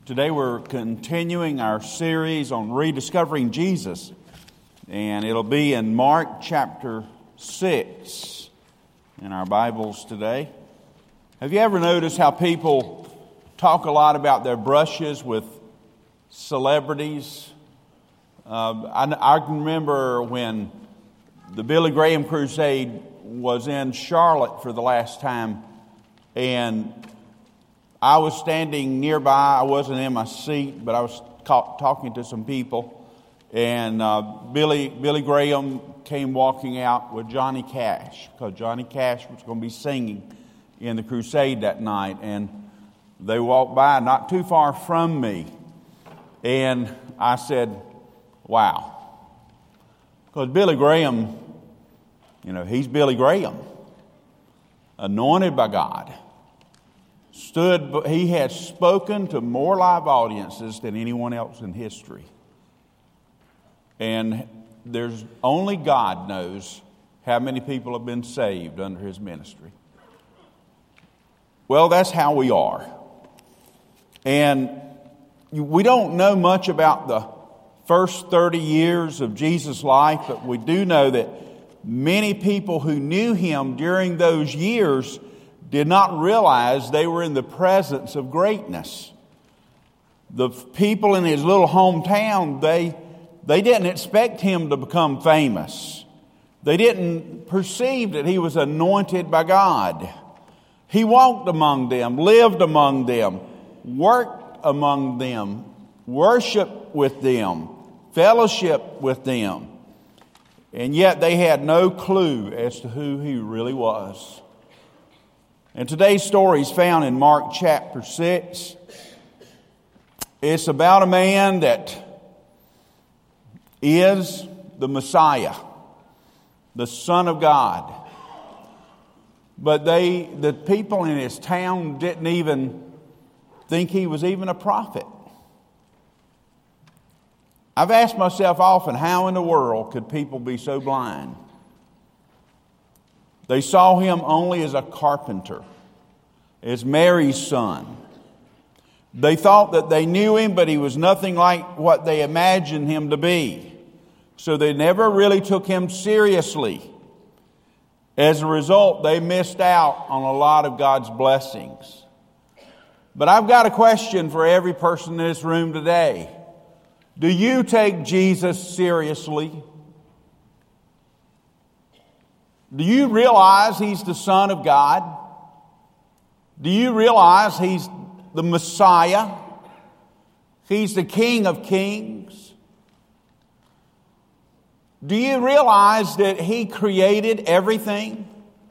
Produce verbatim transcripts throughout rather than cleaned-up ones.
Today we're continuing our series on rediscovering Jesus, and it'll be in Mark chapter six in our Bibles today. Have you ever noticed how people talk a lot about their brushes with celebrities? Uh, I, I can remember when the Billy Graham Crusade was in Charlotte for the last time, and I was standing nearby. I wasn't in my seat, but I was ca- talking to some people. And uh, Billy Billy Graham came walking out with Johnny Cash, because Johnny Cash was going to be singing in the crusade that night. And they walked by not too far from me. And I said, wow. Because Billy Graham, you know, he's Billy Graham, anointed by God. Stood, he has spoken to more live audiences than anyone else in history. And there's only God knows how many people have been saved under his ministry. Well, that's how we are. And we don't know much about the first thirty years of Jesus' life, but we do know that many people who knew him during those years did not realize they were in the presence of greatness. The people in his little hometown, they, they didn't expect him to become famous. They didn't perceive that he was anointed by God. He walked among them, lived among them, worked among them, worshiped with them, fellowship with them. And yet they had no clue as to who he really was. And today's story is found in Mark chapter six. It's about a man that is the Messiah, the Son of God. But they, the people in his town didn't even think he was even a prophet. I've asked myself often, how in the world could people be so blind? They saw him only as a carpenter, as Mary's son. They thought that they knew him, but he was nothing like what they imagined him to be. So they never really took him seriously. As a result, they missed out on a lot of God's blessings. But I've got a question for every person in this room today. Do you take Jesus seriously? Do you realize he's the Son of God? Do you realize he's the Messiah? He's the King of Kings? Do you realize that he created everything?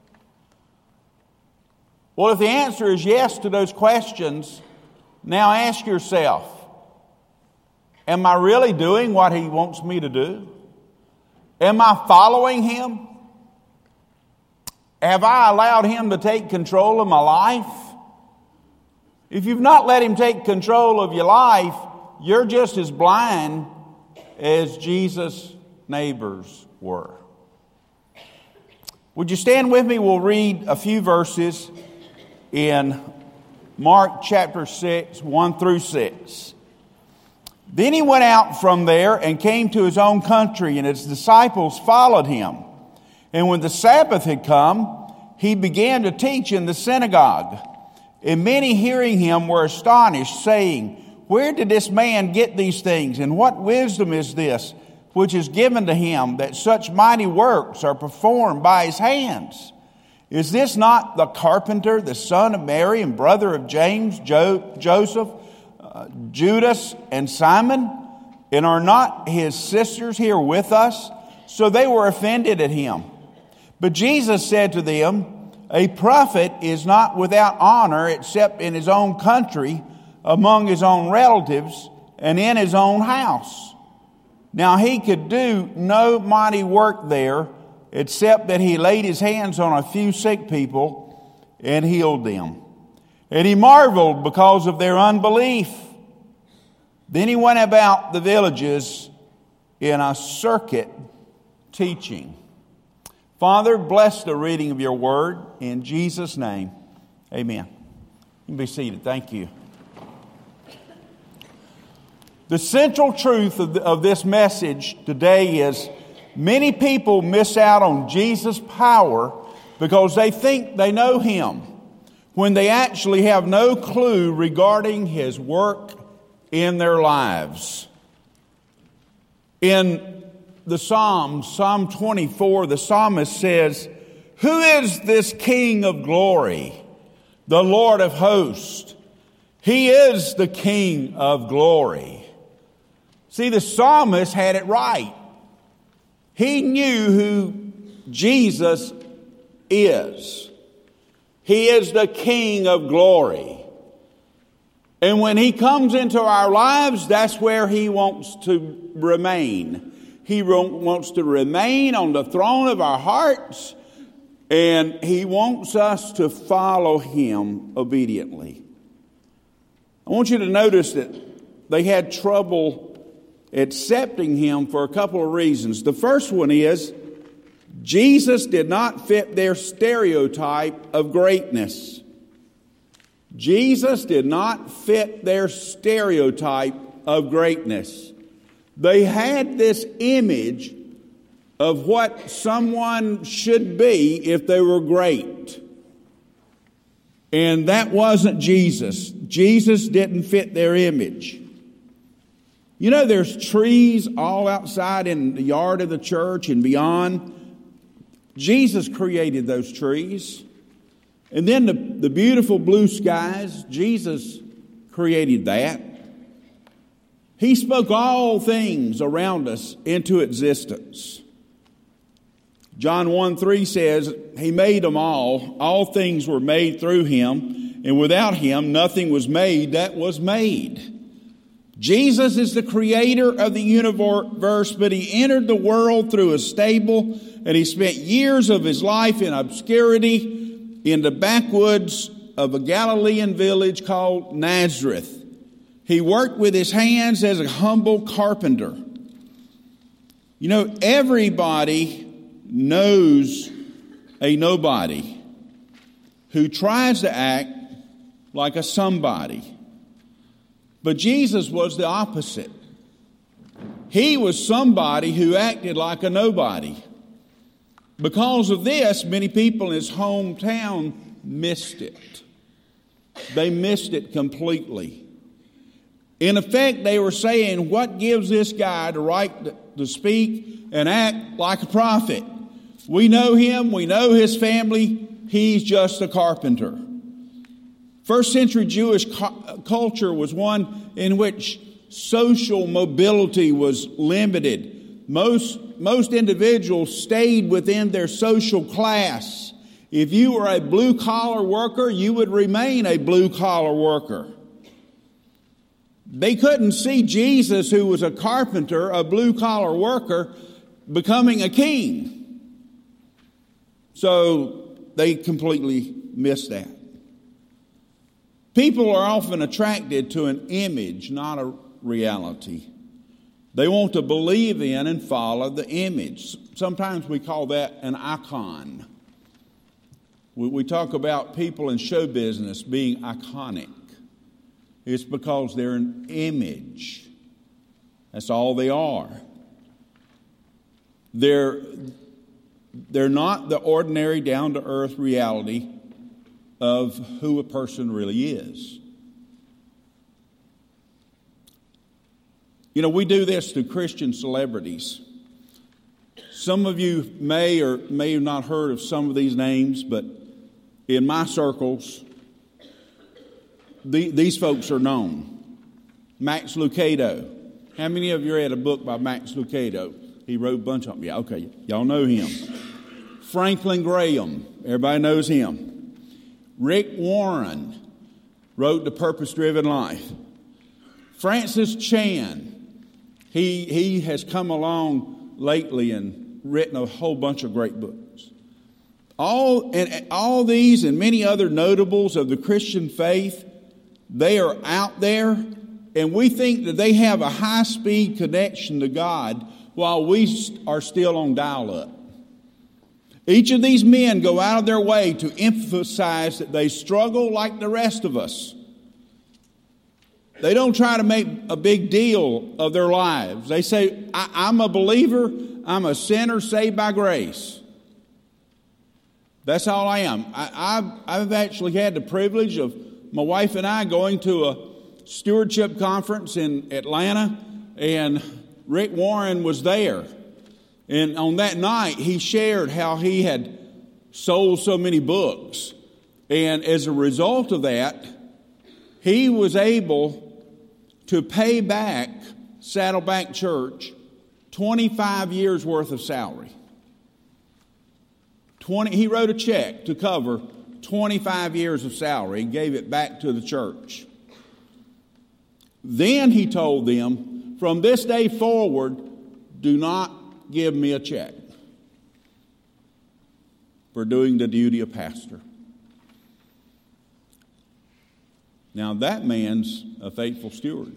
Well, if the answer is yes to those questions, now ask yourself, am I really doing what he wants me to do? Am I following him? Have I allowed him to take control of my life? If you've not let him take control of your life, you're just as blind as Jesus' neighbors were. Would you stand with me? We'll read a few verses in Mark chapter six, one through six. Then he went out from there and came to his own country, and his disciples followed him. And when the Sabbath had come, he began to teach in the synagogue. And many hearing him were astonished, saying, "Where did this man get these things? And what wisdom is this which is given to him, that such mighty works are performed by his hands? Is this not the carpenter, the son of Mary, and brother of James, jo- Joseph, uh, Judas, and Simon? And are not his sisters here with us?" So they were offended at him. But Jesus said to them, "A prophet is not without honor except in his own country, among his own relatives, and in his own house." Now he could do no mighty work there, except that he laid his hands on a few sick people and healed them. And he marveled because of their unbelief. Then he went about the villages in a circuit teaching. Father, bless the reading of your word in Jesus' name. Amen. You can be seated. Thank you. The central truth of, the, of this message today is many people miss out on Jesus' power because they think they know Him, when they actually have no clue regarding His work in their lives. In the Psalms, Psalm twenty-four, the psalmist says, "Who is this King of glory? The Lord of hosts. He is the King of glory." See, the psalmist had it right. He knew who Jesus is. He is the King of glory. And when He comes into our lives, that's where He wants to remain. He wants to remain on the throne of our hearts, and He wants us to follow Him obediently. I want you to notice that they had trouble accepting Him for a couple of reasons. The first one is Jesus did not fit their stereotype of greatness. Jesus did not fit their stereotype of greatness. They had this image of what someone should be if they were great. And that wasn't Jesus. Jesus didn't fit their image. You know, there's trees all outside in the yard of the church and beyond. Jesus created those trees. And then the, the beautiful blue skies, Jesus created that. He spoke all things around us into existence. John one three says, He made them all. All things were made through Him, and without Him nothing was made that was made. Jesus is the creator of the universe, but He entered the world through a stable, and He spent years of His life in obscurity in the backwoods of a Galilean village called Nazareth. He worked with His hands as a humble carpenter. You know, everybody knows a nobody who tries to act like a somebody. But Jesus was the opposite. He was somebody who acted like a nobody. Because of this, many people in His hometown missed it. They missed it completely. In effect, they were saying, what gives this guy the right to speak and act like a prophet? We know him. We know his family. He's just a carpenter. First century Jewish culture was one in which social mobility was limited. Most, most individuals stayed within their social class. If you were a blue-collar worker, you would remain a blue-collar worker. They couldn't see Jesus, who was a carpenter, a blue-collar worker, becoming a king. So they completely missed that. People are often attracted to an image, not a reality. They want to believe in and follow the image. Sometimes we call that an icon. We, we talk about people in show business being iconic. It's because they're an image. That's all they are. They're, they're not the ordinary, down-to-earth reality of who a person really is. You know, we do this to Christian celebrities. Some of you may or may have not heard of some of these names, but in my circles, the, these folks are known. Max Lucado. How many of you read a book by Max Lucado? He wrote a bunch of them. Yeah, okay, y'all know him. Franklin Graham. Everybody knows him. Rick Warren wrote The Purpose-Driven Life. Francis Chan, he, he has come along lately and written a whole bunch of great books. All, and all these and many other notables of the Christian faith, they are out there, and we think that they have a high-speed connection to God while we are still on dial-up. Each of these men go out of their way to emphasize that they struggle like the rest of us. They don't try to make a big deal of their lives. They say, I, I'm a believer. I'm a sinner saved by grace. That's all I am. I, I've, I've actually had the privilege of my wife and I going to a stewardship conference in Atlanta, and Rick Warren was there. And on that night, he shared how he had sold so many books. And as a result of that, he was able to pay back Saddleback Church twenty-five years worth of salary. twenty, he wrote a check to cover twenty-five years of salary and gave it back to the church. Then he told them, from this day forward, do not give me a check for doing the duty of pastor. Now that man's a faithful steward.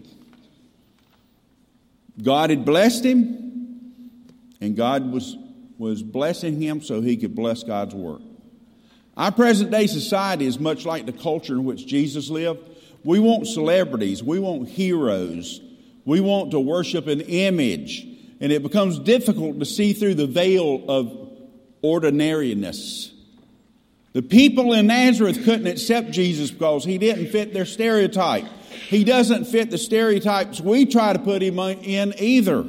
God had blessed him, and God was, was blessing him so he could bless God's work. Our present day society is much like the culture in which Jesus lived. We want celebrities. We want heroes. We want to worship an image. And it becomes difficult to see through the veil of ordinariness. The people in Nazareth couldn't accept Jesus because he didn't fit their stereotype. He doesn't fit the stereotypes we try to put him in either.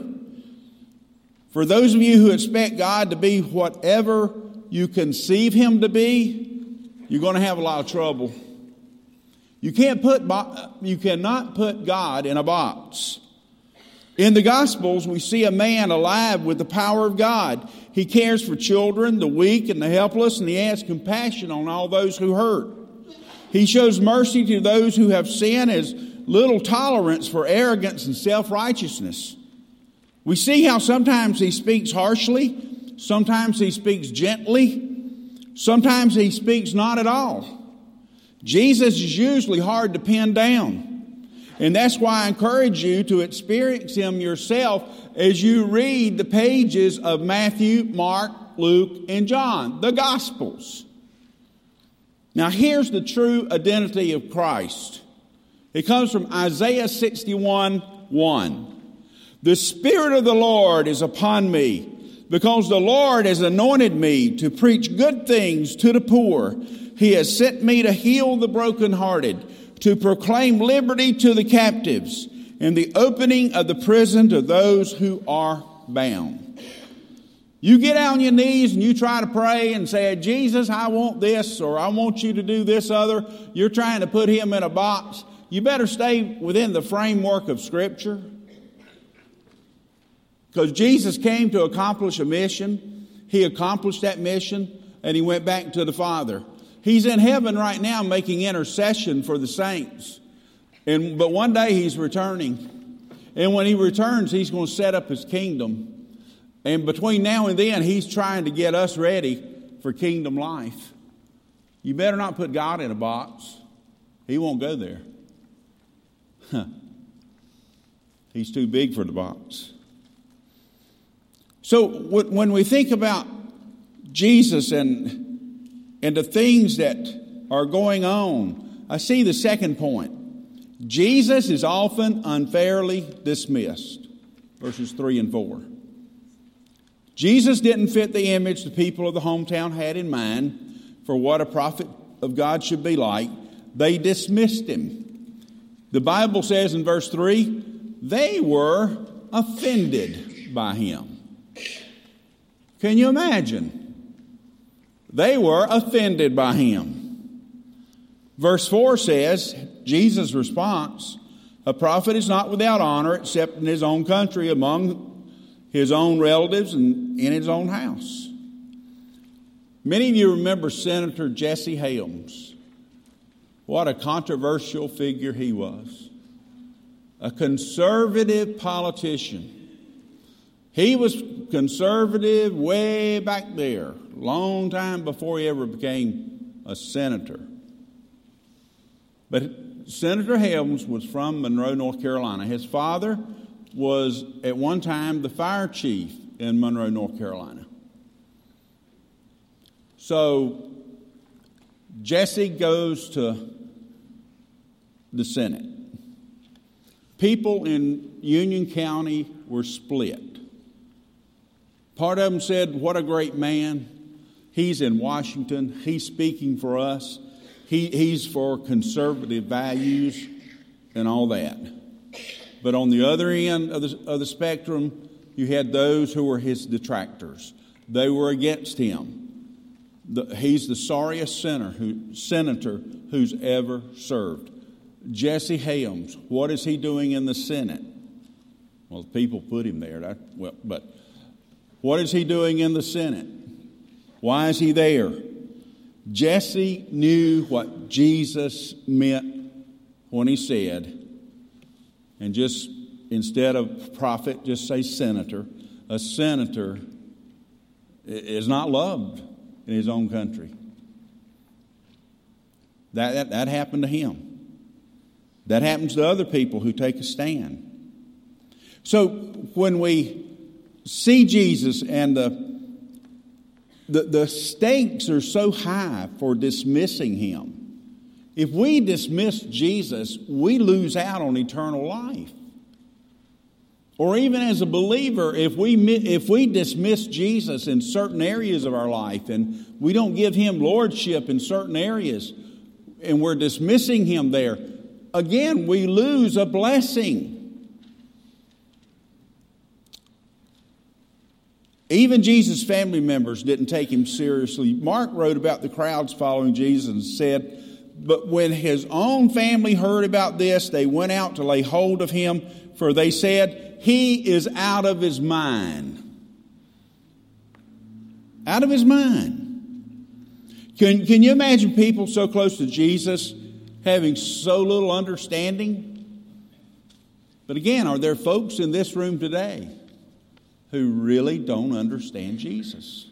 For those of you who expect God to be whatever you conceive him to be, you're going to have a lot of trouble. You can't put, you cannot put God in a box. In the Gospels, we see a man alive with the power of God. He cares for children, the weak, and the helpless, and he has compassion on all those who hurt. He shows mercy to those who have sinned, as little tolerance for arrogance and self-righteousness. We see how sometimes he speaks harshly, sometimes he speaks gently, sometimes he speaks not at all. Jesus is usually hard to pin down. And that's why I encourage you to experience him yourself as you read the pages of Matthew, Mark, Luke, and John, the Gospels. Now here's the true identity of Christ. It comes from Isaiah sixty-one one. The Spirit of the Lord is upon me, because the Lord has anointed me to preach good things to the poor. He has sent me to heal the brokenhearted, to proclaim liberty to the captives, and the opening of the prison to those who are bound. You get on your knees and you try to pray and say, Jesus, I want this, or I want you to do this other. You're trying to put him in a box. You better stay within the framework of Scripture. Because Jesus came to accomplish a mission. He accomplished that mission, and he went back to the Father. He's in heaven right now making intercession for the saints. And but one day he's returning. And when he returns, he's going to set up his kingdom. And between now and then, he's trying to get us ready for kingdom life. You better not put God in a box. He won't go there. Huh. He's too big for the box. So when we think about Jesus and and the things that are going on, I see the second point. Jesus is often unfairly dismissed. Verses three and four. Jesus didn't fit the image the people of the hometown had in mind for what a prophet of God should be like. They dismissed him. The Bible says in verse three, they were offended by him. Can you imagine? They were offended by him. Verse four says, Jesus' response, a prophet is not without honor except in his own country, among his own relatives, and in his own house. Many of you remember Senator Jesse Helms. What a controversial figure he was. A conservative politician. He was conservative way back there, long time before he ever became a senator. But Senator Helms was from Monroe, North Carolina. His father was at one time the fire chief in Monroe, North Carolina. So Jesse goes to the Senate. people in Union County were split. Part of them said, what a great man. He's in Washington. He's speaking for us. He, he's for conservative values and all that. But on the other end of the, of the spectrum, you had those who were his detractors. They were against him. The, he's the sorriest senator, who, senator who's ever served. Jesse Helms, what is he doing in the Senate? Well, the people put him there. That, well, but what is he doing in the Senate? Why is he there? Jesse knew what Jesus meant when he said, and just instead of prophet, just say senator. A senator is not loved in his own country. That, that, that happened to him. That happens to other people who take a stand. So when we see Jesus and the, the, the stakes are so high for dismissing him, if we dismiss Jesus, we lose out on eternal life. Or even as a believer, if we, if we dismiss Jesus in certain areas of our life and we don't give him lordship in certain areas and we're dismissing him there, again, we lose a blessing. Even Jesus' family members didn't take him seriously. Mark wrote about the crowds following Jesus and said, but when his own family heard about this, they went out to lay hold of him, for they said, he is out of his mind. Out of his mind. Can, can you imagine people so close to Jesus having so little understanding? But again, are there folks in this room today who really don't understand Jesus?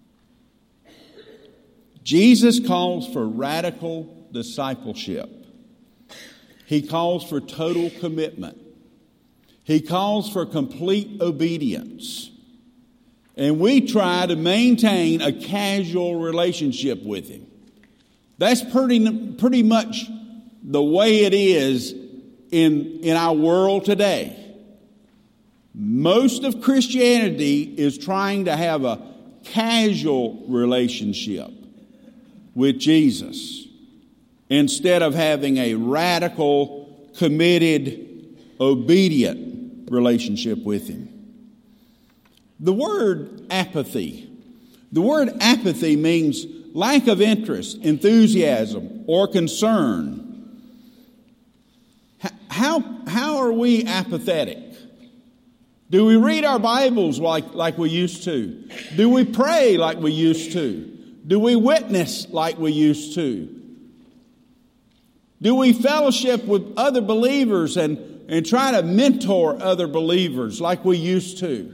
Jesus calls for radical discipleship. He calls for total commitment. He calls for complete obedience. And we try to maintain a casual relationship with him. That's pretty, pretty much the way it is in, in our world today. Most of Christianity is trying to have a casual relationship with Jesus instead of having a radical, committed, obedient relationship with him. The word apathy. The word apathy means lack of interest, enthusiasm, or concern. How, how are we apathetic? Do we read our Bibles like, like we used to? Do we pray like we used to? Do we witness like we used to? Do we fellowship with other believers and, and try to mentor other believers like we used to?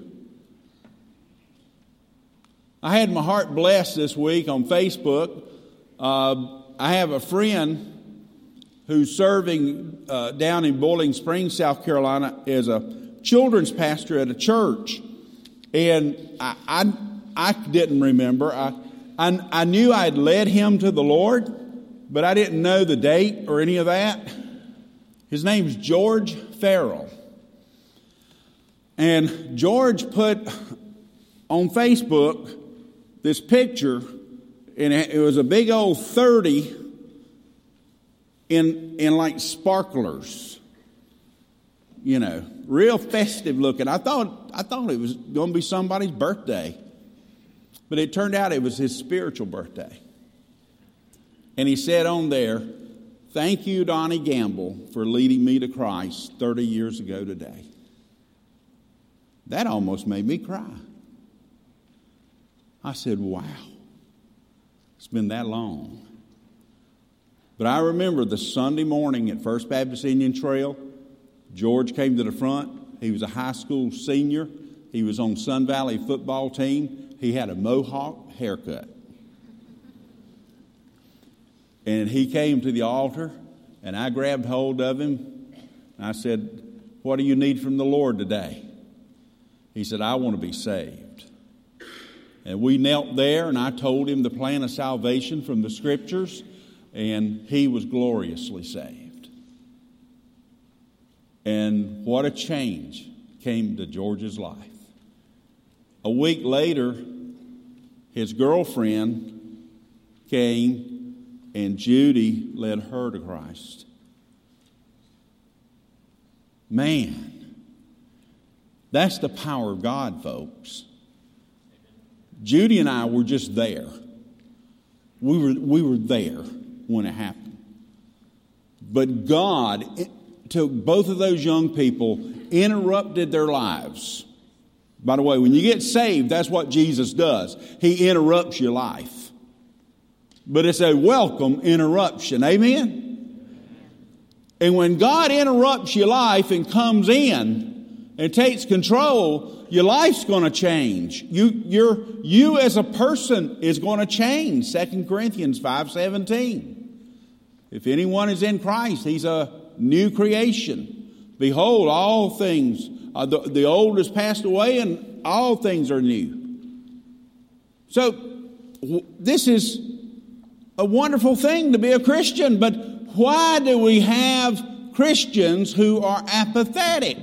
I had my heart blessed this week on Facebook. Uh, I have a friend who's serving uh, down in Bowling Springs, South Carolina, as a children's pastor at a church. And I I, I didn't remember. I, I, I knew I'd led him to the Lord, but I didn't know the date or any of that. His name's George Farrell. And George put on Facebook this picture, and it was a big old thirty in in like sparklers, you know, real festive looking. I thought I thought it was going to be somebody's birthday, but it turned out it was his spiritual birthday. And he said on there, "Thank you, Donnie Gamble, for leading me to Christ thirty years ago today." That almost made me cry. I said, wow, it's been that long. But I remember the Sunday morning at First Baptist Indian Trail, George came to the front. He was a high school senior. He was on Sun Valley football team. He had a mohawk haircut. And he came to the altar, and I grabbed hold of him. And I said, what do you need from the Lord today? He said, I want to be saved. And we knelt there, and I told him the plan of salvation from the Scriptures, and he was gloriously saved. And what a change came to George's life. A week later, his girlfriend came and Judy led her to Christ. Man, that's the power of God, folks. Judy and I were just there. We were, we were there when it happened. But God took both of those young people, interrupted their lives. By the way, when you get saved, that's what Jesus does. He interrupts your life. But it's a welcome interruption. Amen? And when God interrupts your life and comes in and takes control, your life's going to change. You, you're, you as a person is going to change. Second Corinthians five seventeen. If anyone is in Christ, he's a new creation. Behold, all things, uh, the, the old has passed away and all things are new. So w- this is a wonderful thing to be a Christian, but why do we have Christians who are apathetic?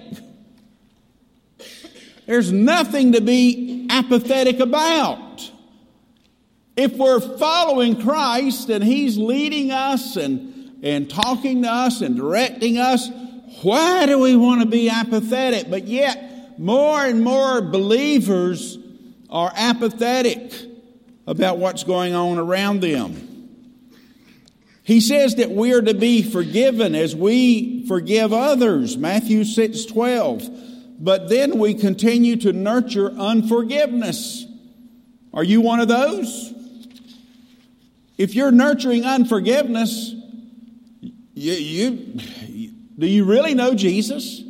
There's nothing to be apathetic about. If we're following Christ and He's leading us and, and talking to us and directing us, why do we want to be apathetic? But yet, more and more believers are apathetic about what's going on around them. He says that we are to be forgiven as we forgive others, Matthew six twelve. But then we continue to nurture unforgiveness. Are you one of those? If you're nurturing unforgiveness, you, you, do you really know Jesus?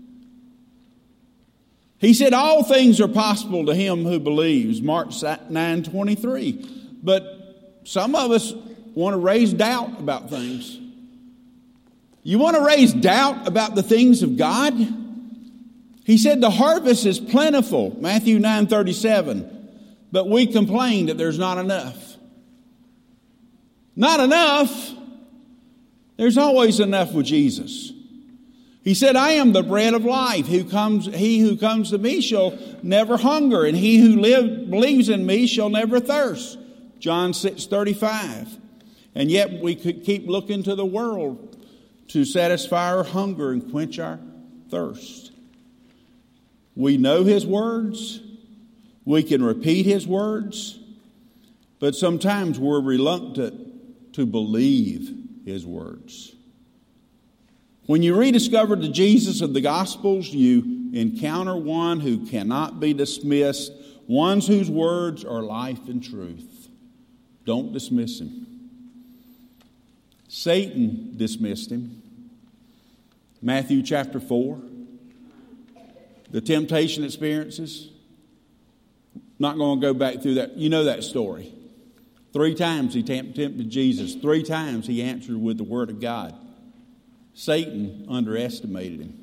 He said all things are possible to him who believes, Mark nine twenty-three. But some of us want to raise doubt about things. You want to raise doubt about the things of God? He said the harvest is plentiful, Matthew nine thirty-seven, but we complain that there's not enough. Not enough? There's always enough with Jesus. He said, I am the bread of life. Who comes, he who comes to me shall never hunger, and he who live, believes in me shall never thirst. John six thirty-five. And yet we could keep looking to the world to satisfy our hunger and quench our thirst. We know His words. We can repeat His words. But sometimes we're reluctant to believe His words. When you rediscover the Jesus of the Gospels, you encounter one who cannot be dismissed, one whose words are life and truth. Don't dismiss Him. Satan dismissed Him. Matthew chapter four. The temptation experiences. Not going to go back through that. You know that story. Three times he tempted Jesus. Three times he answered with the word of God. Satan underestimated him.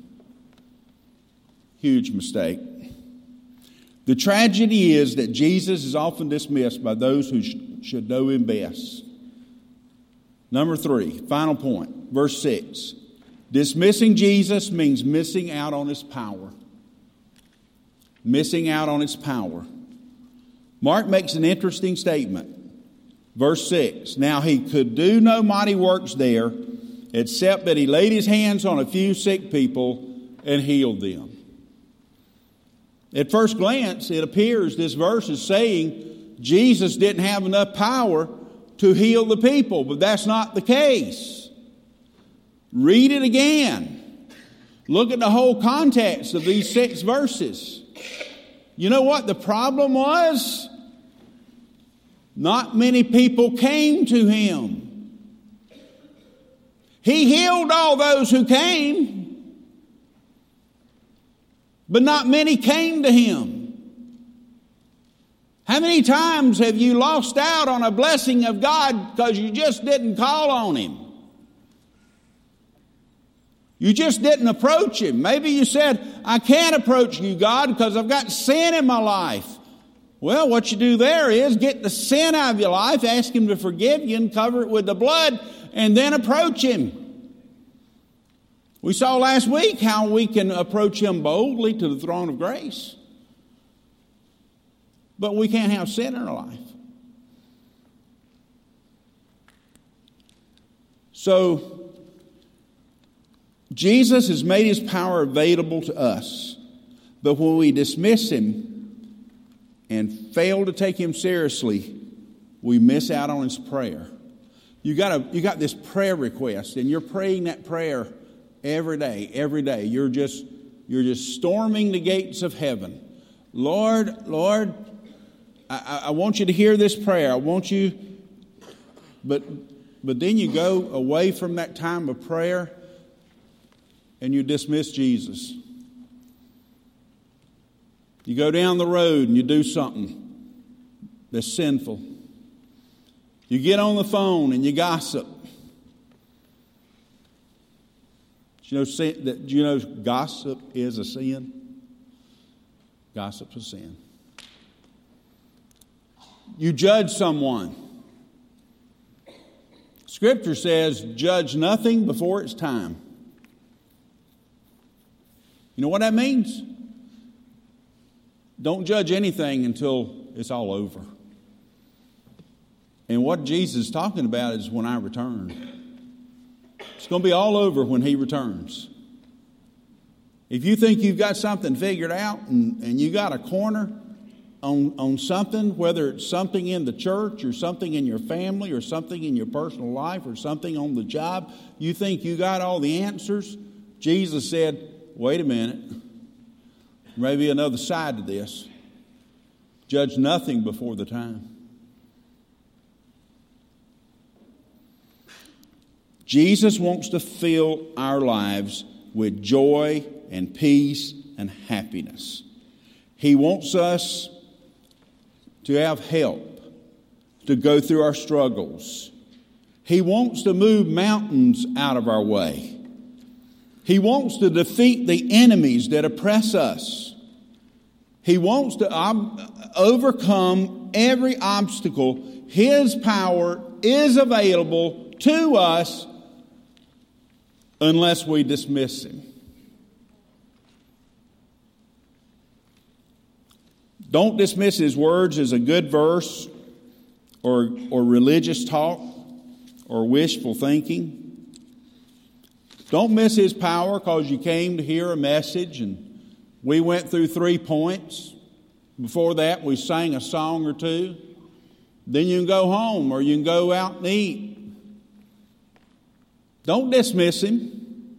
Huge mistake. The tragedy is that Jesus is often dismissed by those who sh- should know Him best. Number three, final point, verse six. Dismissing Jesus means missing out on His power. Missing out on His power. Mark makes an interesting statement. Verse six. Now He could do no mighty works there, except that He laid His hands on a few sick people and healed them. At first glance, it appears this verse is saying Jesus didn't have enough power to heal the people, but that's not the case. Read it again. Look at the whole context of these six verses. You know what the problem was? Not many people came to Him. He healed all those who came, but not many came to Him. How many times have you lost out on a blessing of God because you just didn't call on Him? You just didn't approach Him. Maybe you said, I can't approach you, God, because I've got sin in my life. Well, what you do there is get the sin out of your life, ask Him to forgive you and cover it with the blood, and then approach Him. We saw last week how we can approach Him boldly to the throne of grace. But we can't have sin in our life. So, Jesus has made His power available to us. But when we dismiss Him and fail to take Him seriously, we miss out on His prayer. You got a, you got this prayer request, and you're praying that prayer every day, every day. You're just, you're just storming the gates of heaven. Lord, Lord, I, I want you to hear this prayer. I want you, but, but then you go away from that time of prayer and you dismiss Jesus. You go down the road and you do something that's sinful. You get on the phone and you gossip. Do you know, sin, that, do you know gossip is a sin? Gossip's a sin. You judge someone. Scripture says, judge nothing before it's time. You know what that means? Don't judge anything until it's all over. And what Jesus is talking about is when I return. It's going to be all over when He returns. If you think you've got something figured out and, and you got a corner on, on something, whether it's something in the church or something in your family or something in your personal life or something on the job, you think you got all the answers, Jesus said, wait a minute. Maybe another side to this. Judge nothing before the time. Jesus wants to fill our lives with joy and peace and happiness. He wants us to have help to go through our struggles. He wants to move mountains out of our way. He wants to defeat the enemies that oppress us. He wants to ob- overcome every obstacle. His power is available to us unless we dismiss Him. Don't dismiss His words as a good verse or, or religious talk or wishful thinking. Don't miss His power because you came to hear a message and we went through three points. Before that, we sang a song or two. Then you can go home or you can go out and eat. Don't dismiss Him.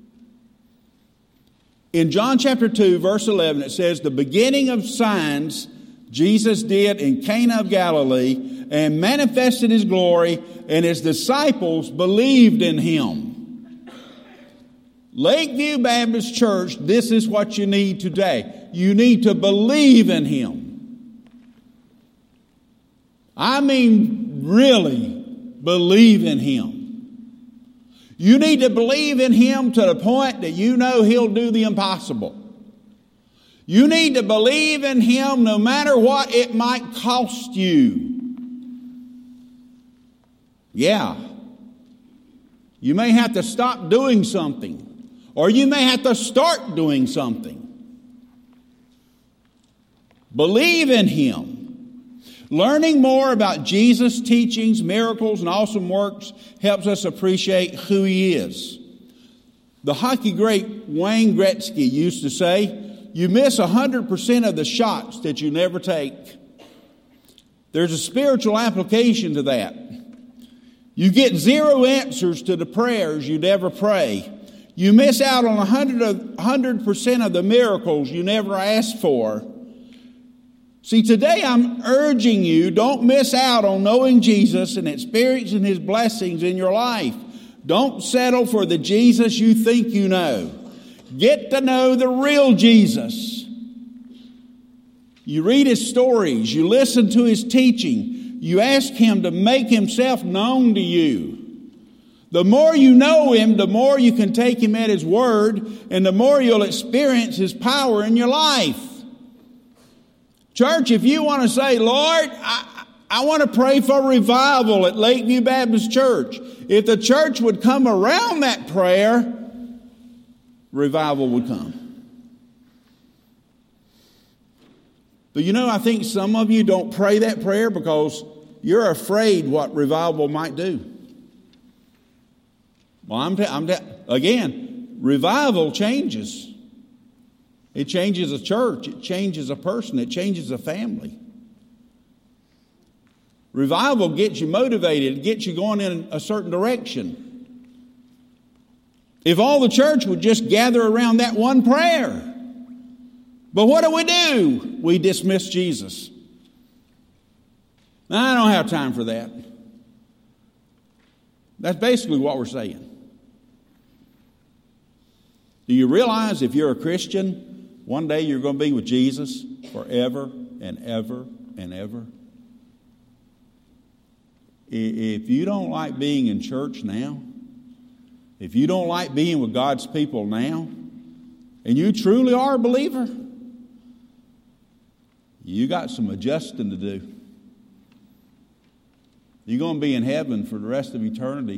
In John chapter two, verse eleven, it says, the beginning of signs Jesus did in Cana of Galilee and manifested His glory, and His disciples believed in Him. Lakeview Baptist Church, this is what you need today. You need to believe in Him. I mean, really believe in Him. You need to believe in Him to the point that you know He'll do the impossible. You need to believe in Him no matter what it might cost you. Yeah. You may have to stop doing something, or you may have to start doing something. Believe in Him. Learning more about Jesus' teachings, miracles, and awesome works helps us appreciate who He is. The hockey great Wayne Gretzky used to say, you miss one hundred percent of the shots that you never take. There's a spiritual application to that. You get zero answers to the prayers you never pray. You miss out on one hundred percent of the miracles you never asked for. See, today I'm urging you, don't miss out on knowing Jesus and experiencing His blessings in your life. Don't settle for the Jesus you think you know. Get to know the real Jesus. You read His stories. You listen to His teaching. You ask Him to make Himself known to you. The more you know Him, the more you can take Him at His word, and the more you'll experience His power in your life. Church, if you want to say, Lord, I, I want to pray for revival at Lakeview Baptist Church. If the church would come around that prayer, revival would come. But you know, I think some of you don't pray that prayer because you're afraid what revival might do. Well, I'm, t- I'm t- again, revival changes. It changes a church. It changes a person. It changes a family. Revival gets you motivated. It gets you going in a certain direction. If all the church would just gather around that one prayer. But what do we do? We dismiss Jesus. I don't have time for that. That's basically what we're saying. Do you realize if you're a Christian, one day you're going to be with Jesus forever and ever and ever? If you don't like being in church now, if you don't like being with God's people now, and you truly are a believer, you got some adjusting to do. You're going to be in heaven for the rest of eternity.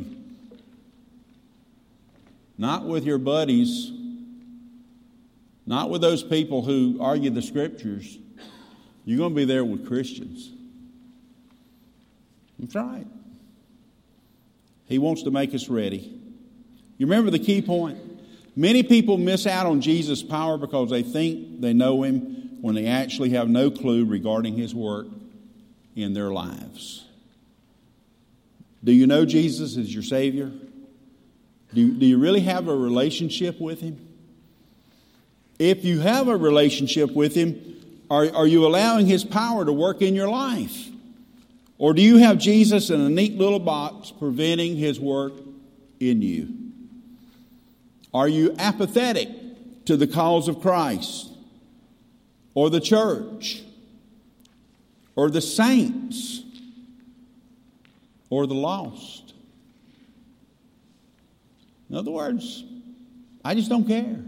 Not with your buddies, not with those people who argue the scriptures. You're going to be there with Christians. That's right. He wants to make us ready. You remember the key point? Many people miss out on Jesus' power because they think they know Him when they actually have no clue regarding His work in their lives. Do you know Jesus as your Savior? Do, do you really have a relationship with Him? If you have a relationship with Him, are, are you allowing His power to work in your life? Or do you have Jesus in a neat little box preventing His work in you? Are you apathetic to the cause of Christ? Or the church? Or the saints? Or the lost? In other words, I just don't care.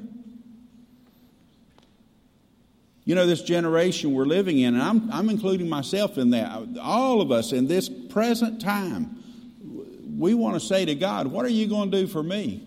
You know, this generation we're living in, and I'm, I'm including myself in that, all of us in this present time, we want to say to God, what are you going to do for me?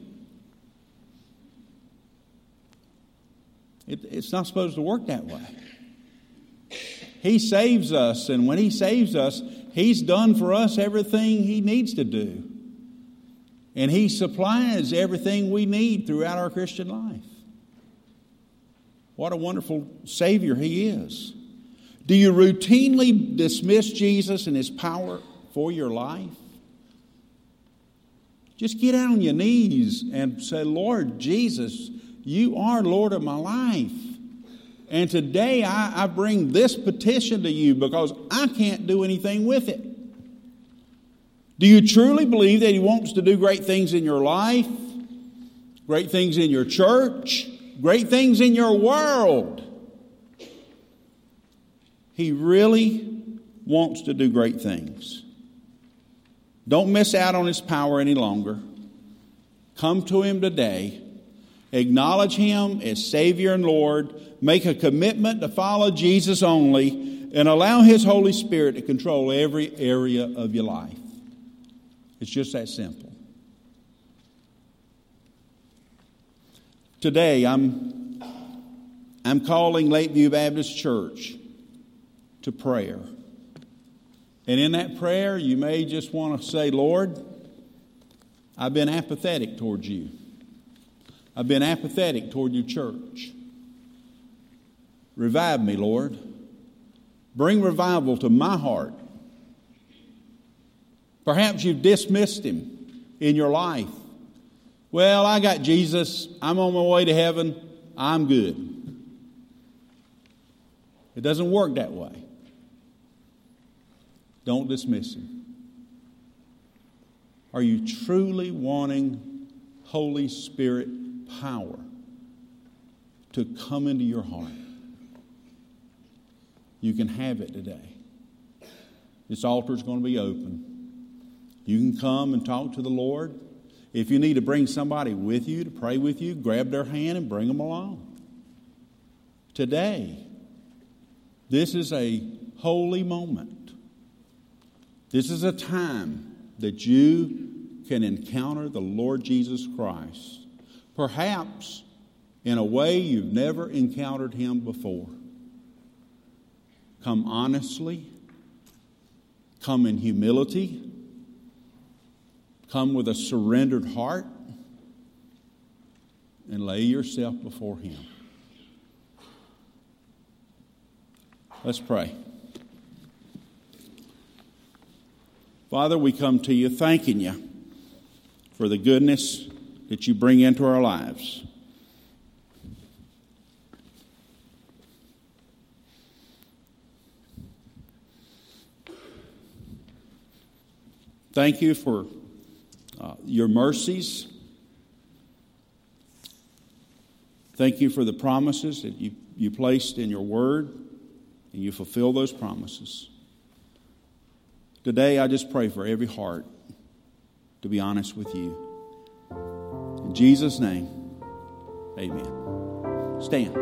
It, it's not supposed to work that way. He saves us, and when He saves us, He's done for us everything He needs to do. And He supplies everything we need throughout our Christian life. What a wonderful Savior He is. Do you routinely dismiss Jesus and His power for your life? Just get out on your knees and say, Lord Jesus, You are Lord of my life. And today I, I bring this petition to You because I can't do anything with it. Do you truly believe that He wants to do great things in your life, great things in your church, great things in your world? He really wants to do great things. Don't miss out on His power any longer. Come to Him today. Acknowledge Him as Savior and Lord. Make a commitment to follow Jesus only and allow His Holy Spirit to control every area of your life. It's just that simple. Today, I'm, I'm calling Lakeview Baptist Church to prayer. And in that prayer, you may just want to say, Lord, I've been apathetic towards You. I've been apathetic toward Your church. Revive me, Lord. Bring revival to my heart. Perhaps you've dismissed Him in your life. Well, I got Jesus. I'm on my way to heaven. I'm good. It doesn't work that way. Don't dismiss Him. Are you truly wanting Holy Spirit power to come into your heart? You can have it today. This altar is going to be open. You can come and talk to the Lord. If you need to bring somebody with you to pray with you, grab their hand and bring them along. Today, this is a holy moment. This is a time that you can encounter the Lord Jesus Christ. Perhaps in a way you've never encountered Him before. Come honestly. Come in humility. Come with a surrendered heart. And lay yourself before Him. Let's pray. Father, we come to you thanking you for the goodness that you bring into our lives. Thank you for uh, your mercies. Thank you for the promises that you, you placed in your word, and you fulfill those promises. Today, I just pray for every heart to be honest with you. In Jesus' name, amen. Stand.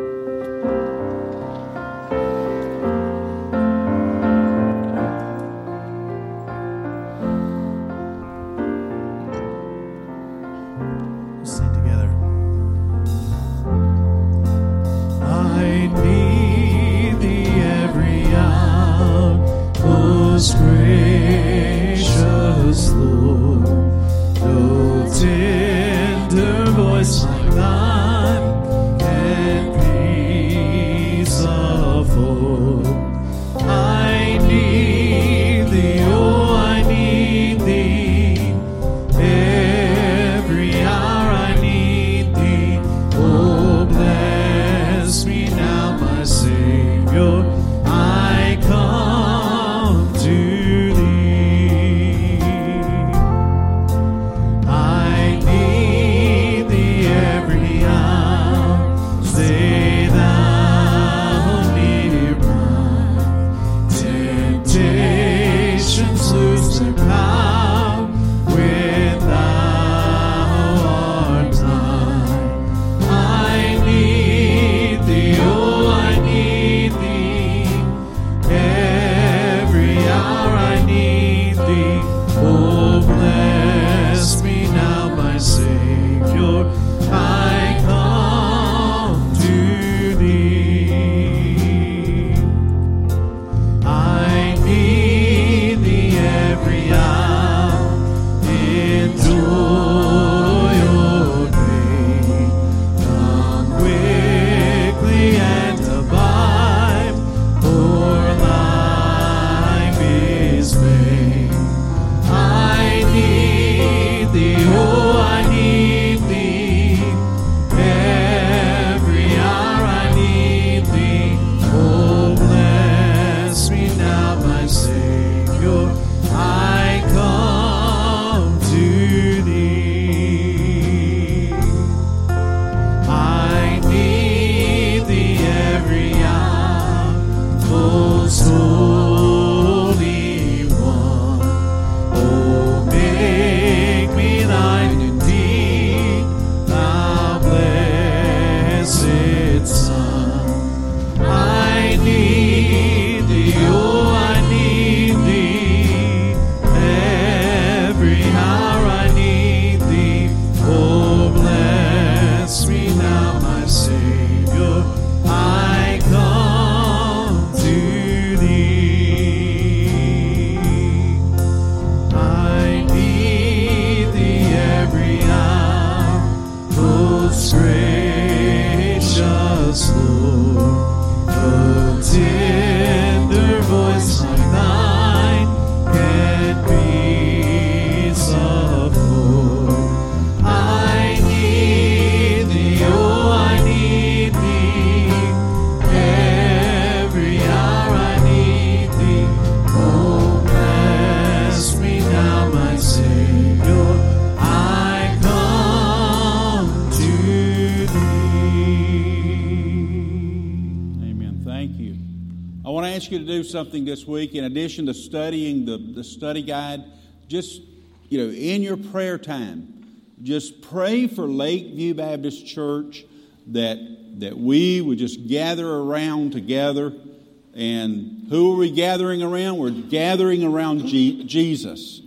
You to do something this week in addition to studying the, the study guide. Just, you know, in your prayer time, just pray for Lakeview Baptist Church that that we would just gather around together. And who are we gathering around? We're gathering around G- Jesus.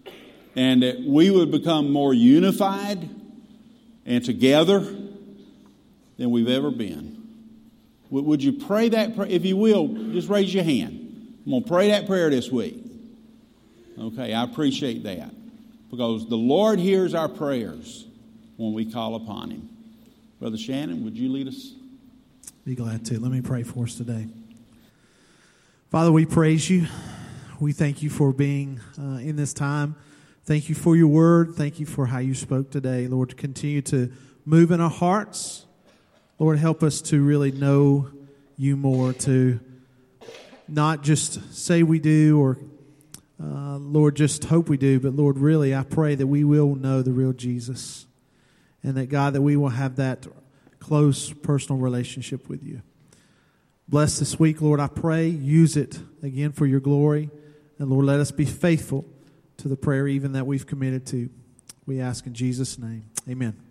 And that we would become more unified and together than we've ever been. Would you pray that prayer? If you will, just raise your hand. I'm going to pray that prayer this week. Okay, I appreciate that. Because the Lord hears our prayers when we call upon Him. Brother Shannon, would you lead us? Be glad to. Let me pray for us today. Father, we praise You. We thank You for being uh, in this time. Thank You for Your word. Thank You for how You spoke today. Lord, continue to move in our hearts. Lord, help us to really know You more, to not just say we do or, uh, Lord, just hope we do, but Lord, really, I pray that we will know the real Jesus and that, God, that we will have that close personal relationship with You. Bless this week, Lord, I pray. Use it again for Your glory. And, Lord, let us be faithful to the prayer even that we've committed to. We ask in Jesus' name. Amen.